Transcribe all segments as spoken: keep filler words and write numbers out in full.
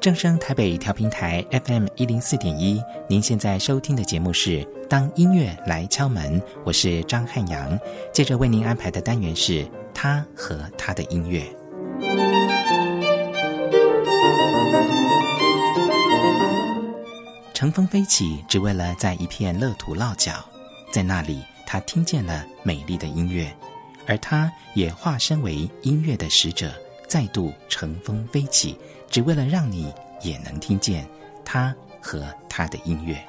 正声台北调频台 F M 一零四点一，您现在收听的节目是《当音乐来敲门》，我是张汉阳。接着为您安排的单元是他和他的音乐。乘风飞起，只为了在一片乐土落脚，在那里，他听见了美丽的音乐，而他也化身为音乐的使者，再度乘风飞起，只为了让你也能听见他和他的音乐。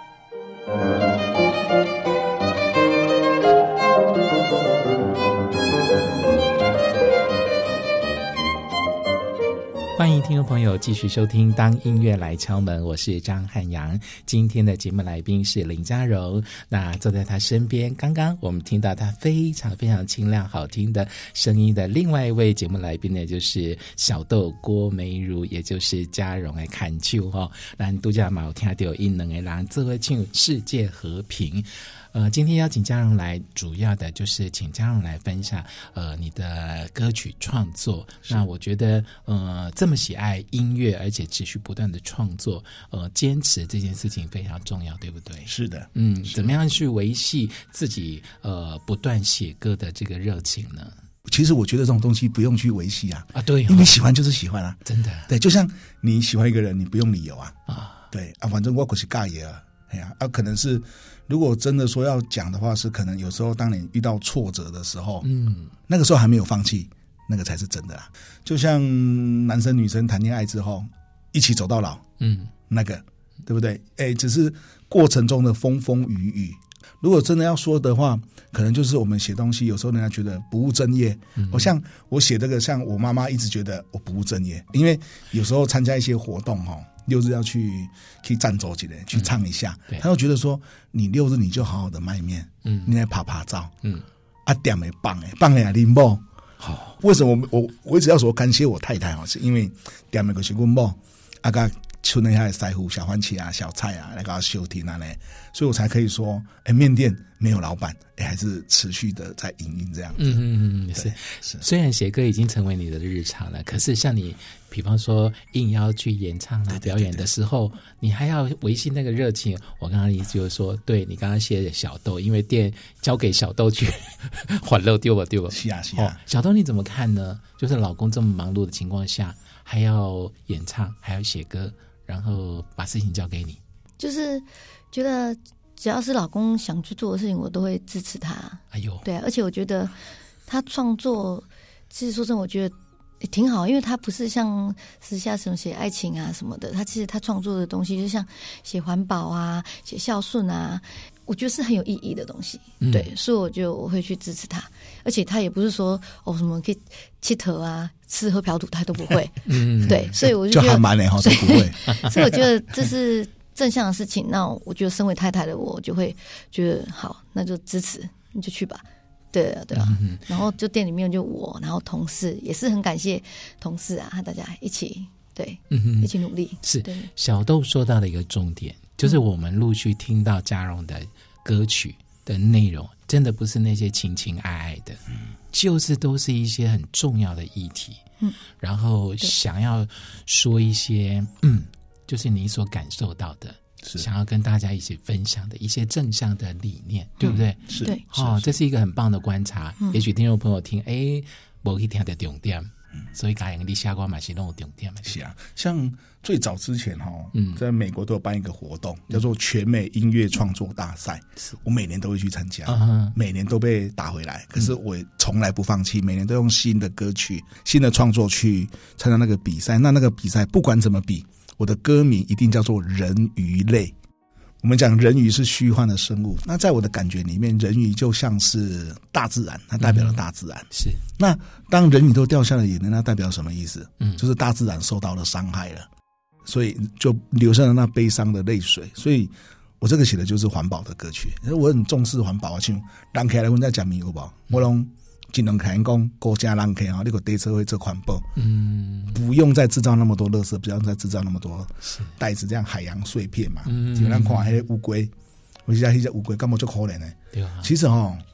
欢迎听众朋友继续收听当音乐来敲门，我是张汉阳。今天的节目来宾是林嘉荣，那坐在他身边，刚刚我们听到他非常非常清亮好听的声音的另外一位节目来宾呢，就是小豆郭美如，也就是嘉荣的看唱哈。咱拄则嘛有听到因两个人做伙唱世界和平。呃，今天邀请嘉荣来，主要的就是请嘉荣来分享呃你的歌曲创作。那我觉得呃这么喜爱音乐，而且持续不断的创作，呃坚持这件事情非常重要，对不对？ 是的， 嗯，怎么样去维系自己呃不断写歌的这个热情呢？ 其实我觉得这种东西不用去维系啊， 啊对哦， 因为喜欢就是喜欢啊， 真的， 对，就像你喜欢一个人，你不用理由啊， 啊， 对啊，反正我可是尬爷啊。哎呀，啊，可能是如果真的说要讲的话，是可能有时候当你遇到挫折的时候，嗯，那个时候还没有放弃，那个才是真的啦。就像男生女生谈恋爱之后一起走到老，嗯，那个对不对？哎，只是过程中的风风雨雨。如果真的要说的话，可能就是我们写东西，有时候人家觉得不务正业。嗯，我像我写这个，像我妈妈一直觉得我不务正业，因为有时候参加一些活动哈。六日要去去站走几人去唱一下，嗯，他又觉得说你六日你就好好的卖面，嗯，你来拍拍照，嗯，啊点没棒哎，棒呀林某，好，为什么我我我一直要说感谢我太太哦，是因为点没个是阮某，啊个村内还有腮胡小番茄啊小菜啊来给他修听啊嘞，所以我才可以说，哎，面店没有老板，哎，还是持续的在营运这样子。 嗯嗯嗯，是是。虽然写歌已经成为你的日常了，可是像你，比方说应邀去演唱啊、表演的时候，你还要维系那个热情。我刚刚意思就是说，对你刚刚写的小豆，因为店交给小豆去欢乐丢吧丢吧。 是啊是啊， 哦，小豆你怎么看呢？就是老公这么忙碌的情况下，还要演唱，还要写歌。然后把事情交给你， 就是觉得只要是老公想去做的事情，我都会支持他。 哎呦， 对，而且我觉得他创作，其实说真的，我觉得也挺好，因为他不是像私下什么写爱情啊什么的，他其实他创作的东西，就像写环保啊、写孝顺啊，我觉得是很有意义的东西。嗯，对，所以我就我会去支持他，而且他也不是说哦什么可以气头啊。吃喝嫖赌他都不会，嗯，对，所以我就觉得就还蛮嘞哈，都不会。 所以我觉得这是正向的事情。那我觉得身为太太的我，就会觉得好，那就支持，你就去吧。对啊，对啊。嗯，然后就店里面就我，然后同事也是很感谢同事啊，和大家一起对，嗯，一起努力。 是小豆说到的一个重点，就是我们陆续听到嘉荣的歌曲的内容，真的不是那些情情爱爱的，嗯，就是都是一些很重要的议题。嗯，然后想要说一些嗯，就是你所感受到的，想要跟大家一起分享的一些正向的理念，嗯，对不对？ 是， 对， 哦，这是一个很棒的观察。嗯，也许听众朋友听，哎，没去听到重点，嗯，所以感觉你下瓜嘛是那种重点。 是啊，像最早之前哈，嗯，在美国都有办一个活动，叫做全美音乐创作大赛，我每年都会去参加，嗯，每年都被打回来，可是我从来不放弃，每年都用新的歌曲、新的创作去参加那个比赛。那那个比赛不管怎么比，我的歌名一定叫做人鱼类。我们讲人鱼是虚幻的生物，那在我的感觉里面，人鱼就像是大自然，它代表了大自然。嗯，是。那当人鱼都掉下了眼泪，那代表什么意思？嗯，就是大自然受到了伤害了，所以就流下了那悲伤的泪水。所以我这个写的就是环保的歌曲，我很重视环保啊，像人起来我在讲米有无，我拢尽量看讲国家人起啊，你个地车会做环保，嗯，不用再制造那么多垃圾，不用再制造那么多袋子，这样海洋碎片嘛。嗯，就咱看那个乌龟，我现在那些乌龟干嘛就可怜呢？对啊，其实哈，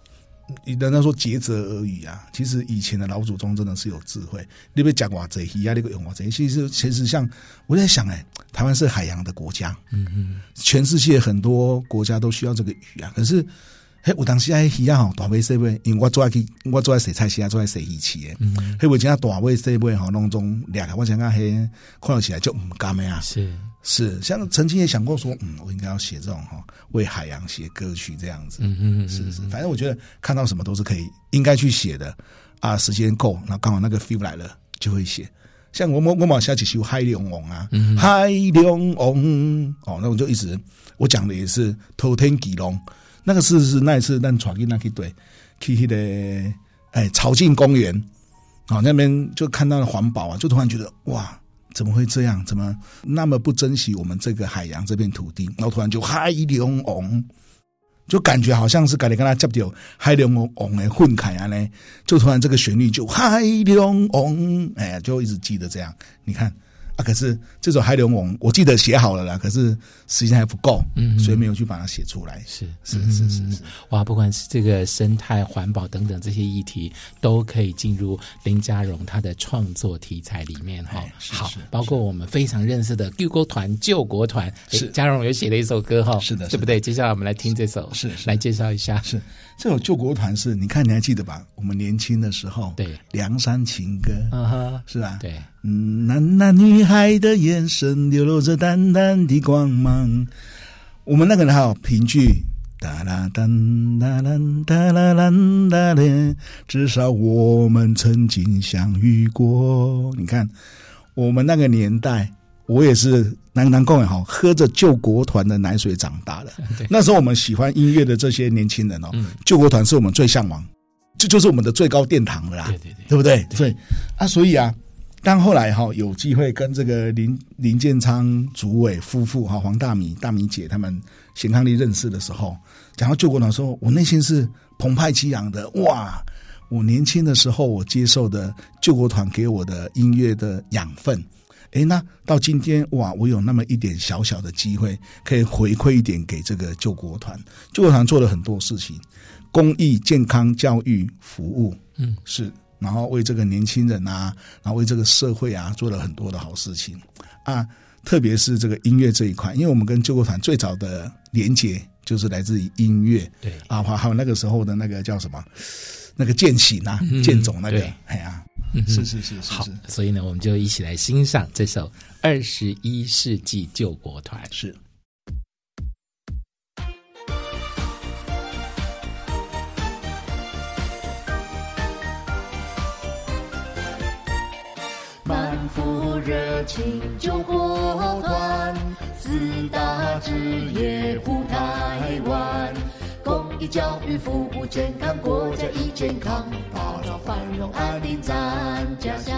人家说竭泽而渔啊，其实以前的老祖宗真的是有智慧。你别讲哇这鱼啊，那个用哇这，其实其实像我在想，哎，台湾是海洋的国家，嗯嗯，全世界很多国家都需要这个鱼啊，可是。嘿，有当时迄鱼啊吼，大尾细尾，因为我做去，我做在洗菜时啊，做在洗鱼市诶。嗯，迄尾真大尾细尾吼，拢总掠开，我想讲嘿，看到起来就唔甘诶啊。是是，像曾经也想过说，嗯，我应该要写这种哈，为海洋写歌曲这样子。嗯嗯嗯，是是，反正我觉得看到什么都是可以应该去写的啊，时间够，然后刚好那个 feel 来了就会写。像我我我嘛写几首海龙王啊，嗯、海龙王哦，那我就一直我讲的也是偷天吉龙。那个是是那一次，但传给那去对去那个哎草径公园，好、哦、那边就看到了环保啊，就突然觉得哇，怎么会这样？怎么那么不珍惜我们这个海洋这片土地？然后突然就海龙王，就感觉好像是赶紧跟他接掉海龙王的混开啊呢，就突然这个旋律就海龙王，哎，就一直记得这样。你看。啊，可是这首海龙王我记得写好了啦，可是时间还不够，嗯，所以没有去把它写出来。是是是是是， 哇，不管是这个生态环保等等这些议题，都可以进入林佳荣他的创作题材里面哈。好，包括我们非常认识的救国团、救国团，是佳荣有写了一首歌哈，是的，对不对？接下来我们来听这首，是来介绍一下。 是这首救国团是，你看你还记得吧？我们年轻的时候，对，梁山情歌，嗯哼，是吧？对。嗯，男男女孩的眼神流露着淡淡的光芒。我们那个人还有评剧，哒啦哒啦啦哒啦啦哒啦，至少我们曾经相遇过。你看，我们那个年代，我也是南南公园哈，喝着救国团的奶水长大的。那时候我们喜欢音乐的这些年轻人哦，嗯、救国团是我们最向往，这就是我们的最高殿堂了啦，对对对，对不对？对啊，所以啊。当后来哈有机会跟这个林林建昌主委夫妇哈黄大米大米姐他们贤伉俪认识的时候，讲到救国团的时候，我内心是澎湃激昂的。哇！我年轻的时候我接受的救国团给我的音乐的养分，诶，那到今天哇，我有那么一点小小的机会，可以回馈一点给这个救国团。救国团做了很多事情，公益、健康、教育、服务，嗯，是。然后为这个年轻人啊，然后为这个社会啊，做了很多的好事情啊。特别是这个音乐这一块，因为我们跟救国团最早的连结就是来自于音乐，对啊，还有那个时候的那个叫什么，那个建行啊，嗯、建总那个，哎呀、啊，是是是是是。好， 所以呢，我们就一起来欣赏这首《二十一世纪救国团》。 是。 满腹热情救国团，四大志业护台湾，公益教育服务健康，国家亦健康，打造繁荣安定咱家乡。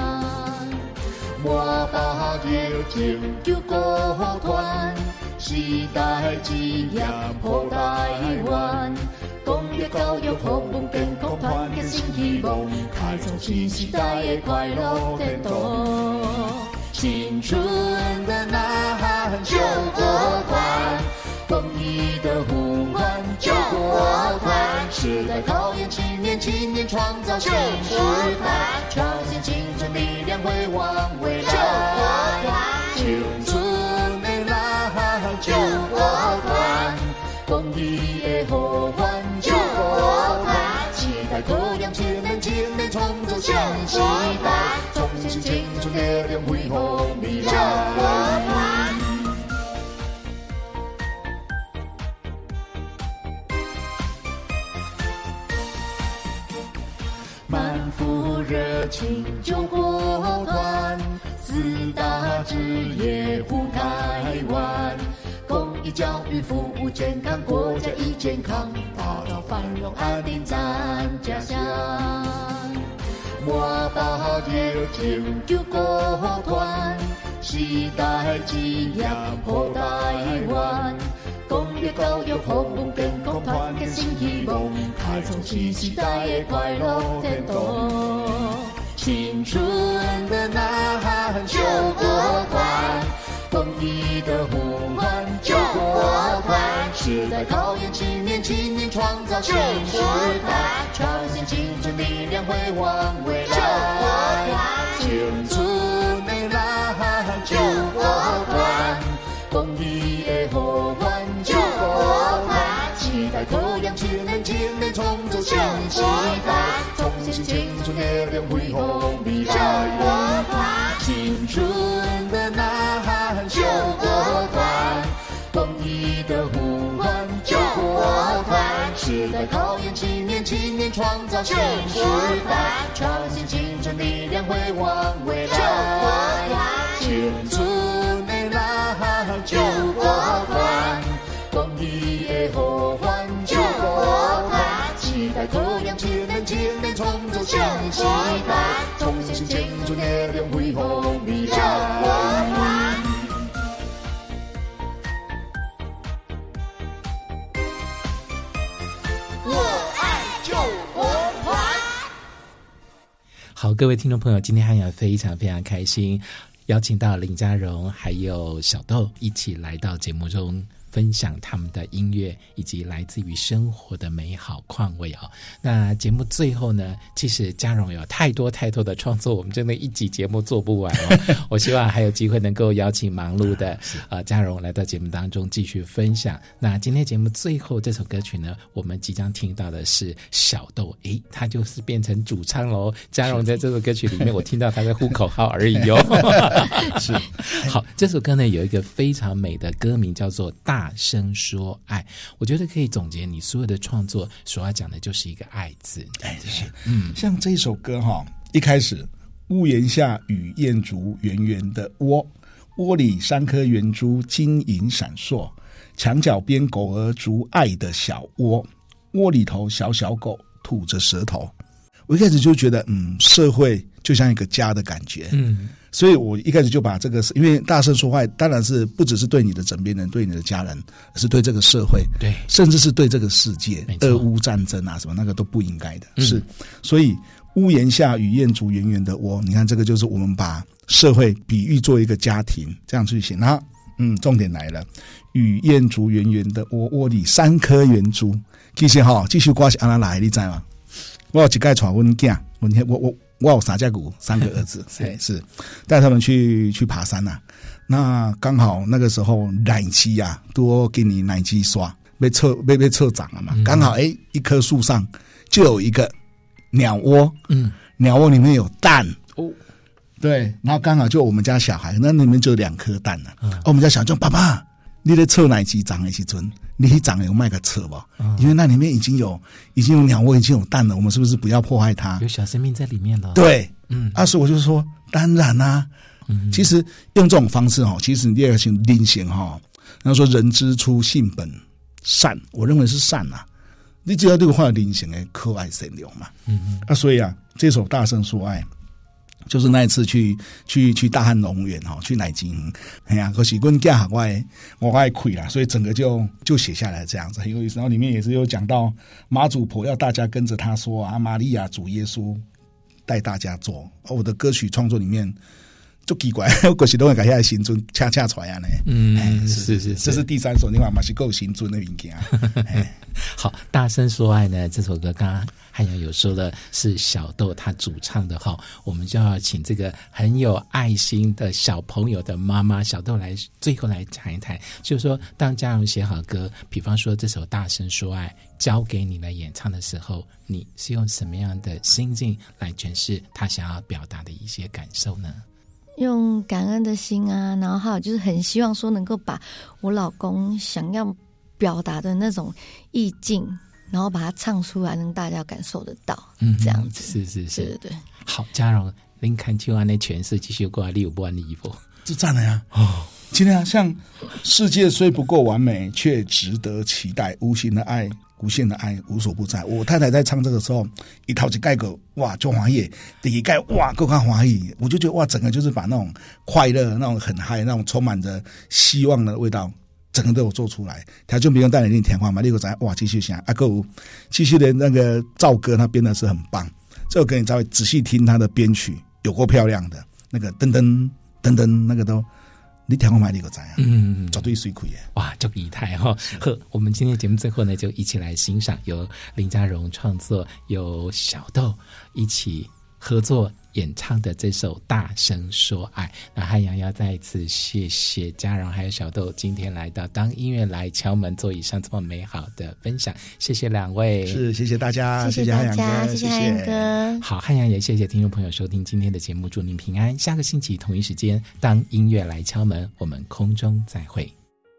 我把热情救国团，时代之阳护台湾。公益教育服务健康，团结新希望，开创新时代的快乐天堂。青春的呐喊救国团，公益的呼唤救国团，时代考验青年，青年创造新时代，创新青春力量辉煌未来。救国团，青春的呐喊救国团，公益的呼唤救国团，期待各样青年青年创造新时代，创新青春力量辉煌未来。救国团。满腹热情救国团，四大志业护台湾，公益教育服务健康，国家亦健康，打造繁荣安定咱家乡。我把热情救国团，时代之阳护台湾，公益教育服务健康，团结新希望，开创新时代的快乐天堂。青春的呐喊救国团，公益的呼唤救国团，时时代考验青年，青年创造新时代，创新青春力量辉煌未来，青春的呐喊救国团，公益的好汉救国团，时代考验青年，青年创造新时代，创新青春力量辉煌未来，青春的呐喊救国团，公益的呼唤救国团，时代考验青年，青年创造新时代，创新青春力量辉煌未来，青春的呐喊救国团，公益的呼唤救国团，时代考验青年，青年创造新时代，创新青春力量辉煌未来。 好，各位听众朋友，今天汉阳非常非常开心，邀请到林佳蓉还有小豆一起来到节目中分享他们的音乐以及来自于生活的美好况味哦。那节目最后呢，其实佳蓉有太多太多的创作，我们真的一集节目做不完哦。我希望还有机会能够邀请忙碌的呃佳蓉来到节目当中继续分享。那今天节目最后这首歌曲呢，我们即将听到的是小豆，诶，他就是变成主唱喽。佳蓉在这首歌曲里面，我听到他在呼口号而已哦。是，好，这首歌呢有一个非常美的歌名叫做《大声说爱》，我觉得可以总结你所有的创作所要讲的就是一个爱字。 哎，是，嗯，像这首歌哈，一开始屋檐下雨燕竹圆圆的窝，窝里三颗圆珠晶莹闪烁，墙角边狗儿逐爱的小窝，窝里头小小狗吐着舌头。我一开始就觉得，嗯，社会就像一个家的感觉，嗯。所以我一开始就把这个，因为大声说爱当然是不只是对你的枕边人，对你的家人，而是对这个社会， 对， 甚至是对这个世界，俄乌战争啊什么那个都不应该的，嗯、是。所以屋檐下雨燕竹圆圆的窝，你看这个就是我们把社会比喻做一个家庭这样去写。然后嗯，重点来了，雨燕竹圆圆的窝，窝里三颗圆珠。其实哈、哦，这首歌是安怎来的你知道吗？我有一次带我囝，我我我。我有三只牛，三个儿子，是是带他们去去爬山啊。那刚好那个时候奶鸡啊，多给你奶鸡刷，被测被被测长了嘛。刚、嗯、好哎，一棵树上就有一个鸟窝，嗯，鸟窝里面有蛋哦，对，然后刚好就我们家小孩，那里面就有两颗蛋了、啊。嗯、我们家小孩就爸爸，你在测奶鸡长的时阵，你去长有卖个测吧、嗯，因为那里面已经有已经有鸟窝，已经有蛋了，我们是不是不要破坏它？ 有小生命在里面了。 对，嗯，啊，所以我就说，当然啦、啊嗯，其实用这种方式哈，其实你要先拎醒哈，然后说人之初性本善，我认为是善啊，你只要这个话拎醒诶，可爱善良嘛，嗯嗯，啊，所以啊，这首大声说爱。就是那一次去去去大汉农园哈，去奶金，哎呀，可是阮囝我爱我爱亏啦，所以整个就就写下来这样子很有意思。然后里面也是有讲到妈祖婆要大家跟着他说啊，玛利亚主耶稣带大家做。我的歌曲创作里面就奇怪，我过去都会改下新尊恰恰出来呢。嗯，哎、是, 是是，这是第三首，另外嘛是够新尊的物件。 好，大声说爱呢，这首歌刚刚汉阳有说的是小豆他主唱的哈，我们就要请这个很有爱心的小朋友的妈妈小豆来最后来谈一谈，就是说当佳蓉写好歌，比方说这首大声说爱交给你来演唱的时候，你是用什么样的心境来诠释他想要表达的一些感受呢？ 用感恩的心啊，然后还有就是很希望说能够把我老公想要表达的那种意境，然后把它唱出来，让大家感受得到，嗯，这样子， 是是是， 对对对。 好，佳蓉，您看就按那诠释继续过来，你有不安利不？ 就赞了呀！哦，今天啊，像世界虽不够完美，却值得期待，无形的爱。无限的爱无所不在。我太太在唱这个时候，一头一盖个哇就欢喜，第一盖哇够看欢喜，我就觉得哇整个就是把那种快乐、那种很嗨、那种充满着希望的味道，整个都有做出来。条件不用带你填话嘛，你个在哇继续想啊够继续的那个赵哥他编的是很棒，这首歌你稍微仔细听他的编曲，有够漂亮的，那个噔噔噔噔那个都你听我买你个知啊， 嗯， 绝对水亏的。 哇，这个仪态哈！呵，我们今天节目最后呢，就一起来欣赏由林佳荣创作、由小豆一起合作演唱的这首《大声说爱》。那汉阳要再一次谢谢佳荣还有小豆今天来到当音乐来敲门座椅上这么美好的分享，谢谢两位。 是，谢谢大家， 谢谢大家，谢谢汉阳哥。 好，汉阳也谢谢听众朋友收听今天的节目，祝您平安。下个星期同一时间，当音乐来敲门，我们空中再会。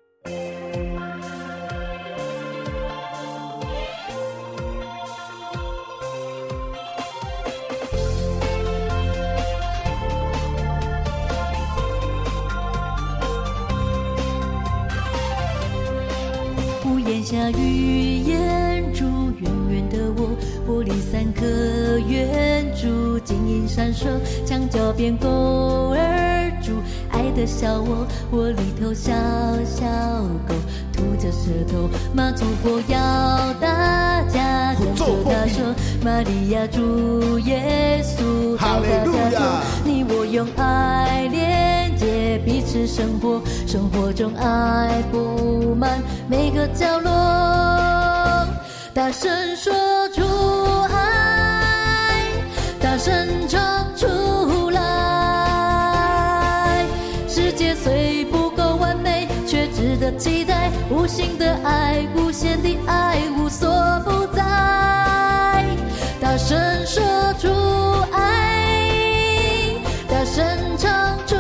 檐下雨烟烛，远远的我，玻璃三颗圆珠，晶莹闪烁，墙角边狗儿住，爱的小窝，窝里头小小狗，吐着舌头，妈祖婆要大家跟着他说，玛利亚主耶稣，哈利路亚，你我用爱连接彼此生活，生活中爱布满每个角落，大声说出爱，大声唱出来，世界虽不够完美，却值得期待，无形的爱，无限的爱，无所不在，大声说出爱，大声唱出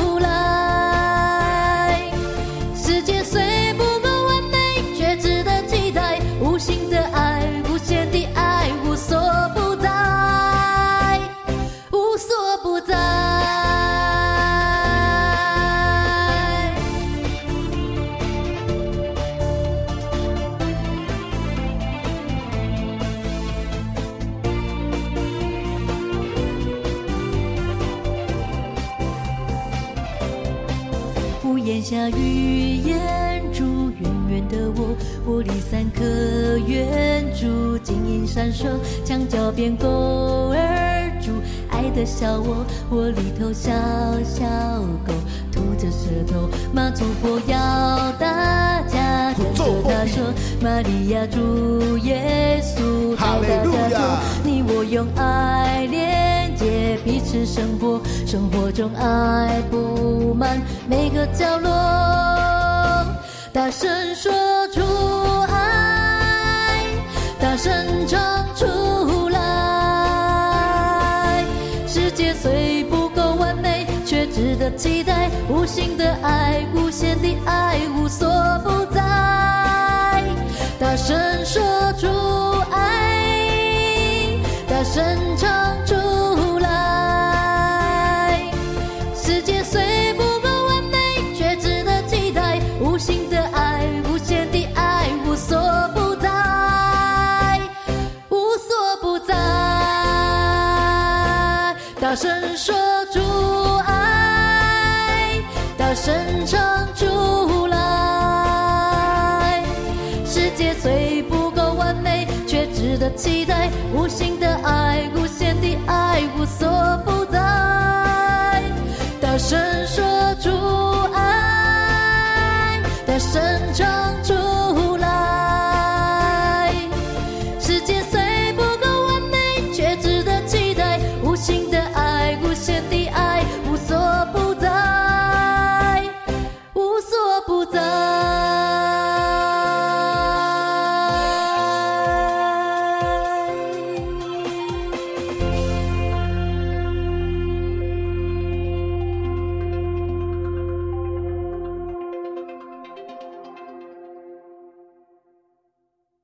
来，世界虽不够完美，却值得期待，无形的爱，无限的爱，无所不在，无所不在。屋檐下雨烟烛，远远的我，玻璃三颗圆珠，晶莹闪烁，墙角边狗儿住，爱的小窝，窝里头小小狗，吐着舌头，妈祖婆要大家跟着他说，玛利亚主耶稣，哈利路亚，你我用爱连接彼此生活，生活中爱布满每个角落，大声说出爱，大声唱出来，世界虽不够完美，却值得期待，无形的爱，无限的爱，无所不在，大声说出爱，大声唱出来，世界虽不够完美，却值得期待，无形的爱，无限的爱，无所不在，无所不在，大声说出爱，大声唱出来，世界虽不够完美，却值得期待，无形